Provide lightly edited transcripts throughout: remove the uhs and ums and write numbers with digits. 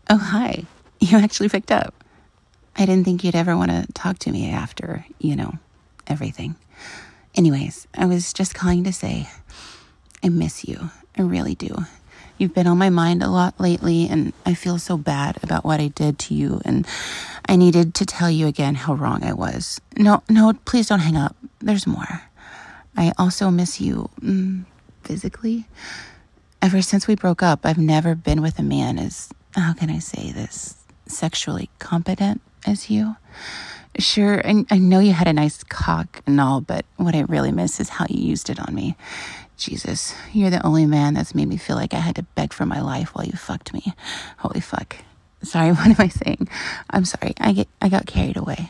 Oh, hi. You actually picked up. I didn't think you'd ever want to talk to me after, everything. Anyways, I was just calling to say I miss you. I really do. You've been on my mind a lot lately, and I feel so bad about what I did to you, and I needed to tell you again how wrong I was. No, please don't hang up. There's more. I also miss you, physically. Ever since we broke up, I've never been with a man as, how can I say this, sexually competent as you. Sure, I know you had a nice cock and all, but what I really miss is how you used it on me. Jesus, you're the only man that's made me feel like I had to beg for my life while you fucked me. Holy fuck. Sorry, what am I saying? I'm sorry, I got carried away.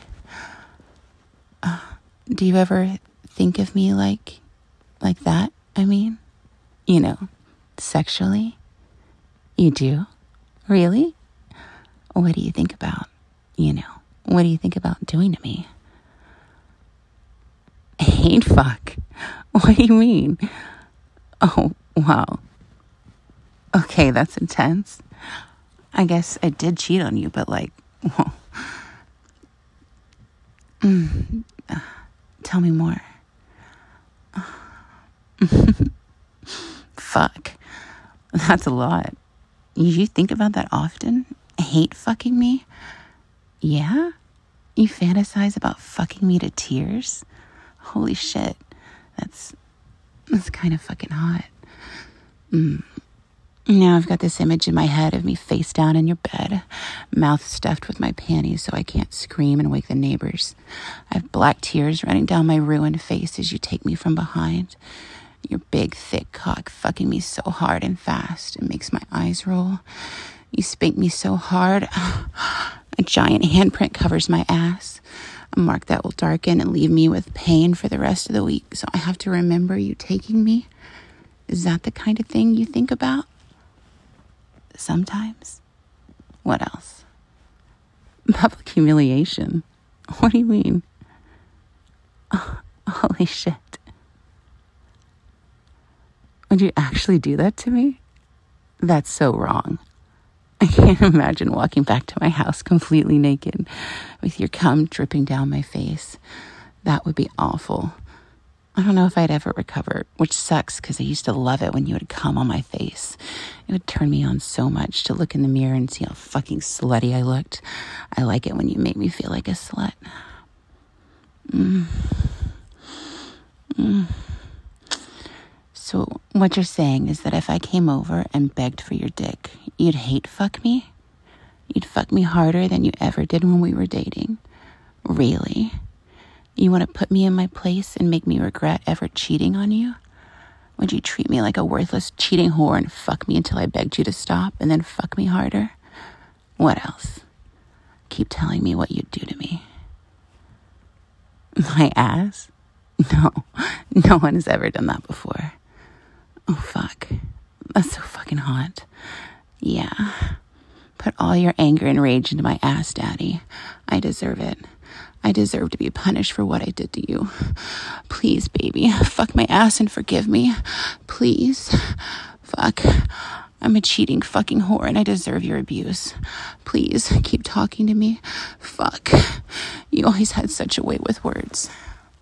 Do you ever think of me like that? I mean, sexually? You do? Really? What do you think about, what do you think about doing to me? Hate fuck? What do you mean? Oh, wow. Okay, that's intense. I guess I did cheat on you, but well, tell me more. Fuck. That's a lot. You think about that often? Hate fucking me? Yeah? You fantasize about fucking me to tears? Holy shit. That's kind of fucking hot. Now I've got this image in my head of me face down in your bed, mouth stuffed with my panties so I can't scream and wake the neighbors. I have black tears running down my ruined face as you take me from behind. Your big, thick cock fucking me so hard and fast, it makes my eyes roll. You spank me so hard, a giant handprint covers my ass. A mark that will darken and leave me with pain for the rest of the week, so I have to remember you taking me. Is that the kind of thing you think about? Sometimes. What else? Public humiliation. What do you mean? Oh, holy shit. Would you actually do that to me? That's so wrong. I can't imagine walking back to my house completely naked with your cum dripping down my face. That would be awful. I don't know if I'd ever recover, which sucks because I used to love it when you would cum on my face. It would turn me on so much to look in the mirror and see how fucking slutty I looked. I like it when you make me feel like a slut. So what you're saying is that if I came over and begged for your dick, you'd hate fuck me? You'd fuck me harder than you ever did when we were dating? Really? You want to put me in my place and make me regret ever cheating on you? Would you treat me like a worthless cheating whore and fuck me until I begged you to stop and then fuck me harder? What else? Keep telling me what you'd do to me. My ass? No one has ever done that before. Oh, fuck. That's so fucking hot. Yeah. Put all your anger and rage into my ass, Daddy. I deserve it. I deserve to be punished for what I did to you. Please, baby, fuck my ass and forgive me. Please. Fuck. I'm a cheating fucking whore and I deserve your abuse. Please, keep talking to me. Fuck. You always had such a way with words.